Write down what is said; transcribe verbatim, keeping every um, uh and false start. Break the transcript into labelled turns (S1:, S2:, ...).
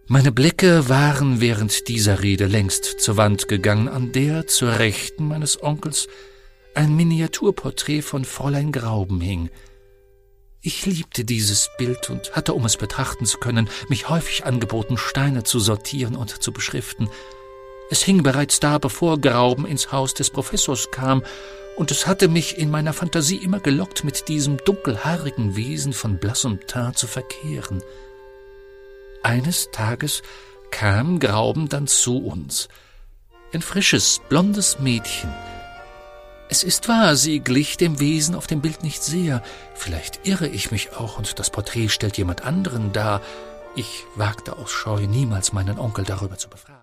S1: Meine Blicke waren während dieser Rede längst zur Wand gegangen, an der zur Rechten meines Onkels ein Miniaturporträt von Fräulein Grauben hing. Ich liebte dieses Bild und hatte, um es betrachten zu können, mich häufig angeboten, Steine zu sortieren und zu beschriften. Es hing bereits da, bevor Grauben ins Haus des Professors kam, und es hatte mich in meiner Fantasie immer gelockt, mit diesem dunkelhaarigen Wesen von blassem Teint zu verkehren. Eines Tages kam Grauben dann zu uns. Ein frisches, blondes Mädchen. Es ist wahr, sie glich dem Wesen auf dem Bild nicht sehr. Vielleicht irre ich mich auch, und das Porträt stellt jemand anderen dar. Ich wagte aus Scheu niemals, meinen Onkel darüber zu befragen.